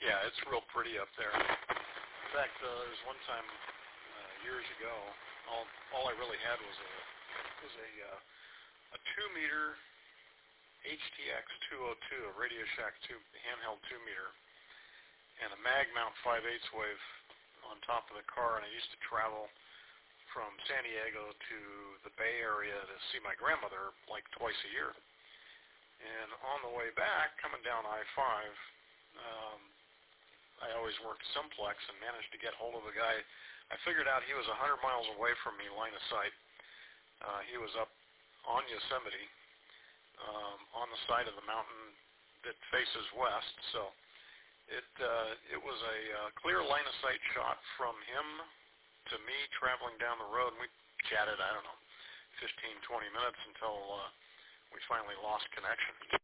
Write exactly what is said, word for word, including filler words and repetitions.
Yeah, it's real pretty up there. In fact, uh, there was one time uh, years ago, all all I really had was a was a uh, a two meter H T X two oh two, a Radio Shack two handheld two meter, and a mag mount five eighths wave on top of the car. And I used to travel from San Diego to the Bay Area to see my grandmother like twice a year. And on the way back, coming down I five, um, I always worked simplex and managed to get hold of a guy. I figured out he was one hundred miles away from me, line of sight. Uh, he was up on Yosemite, um, on the side of the mountain that faces west. So it uh, it was a uh, clear line of sight shot from him to me traveling down the road. And we chatted, I don't know, fifteen, twenty minutes until uh, we finally lost connection.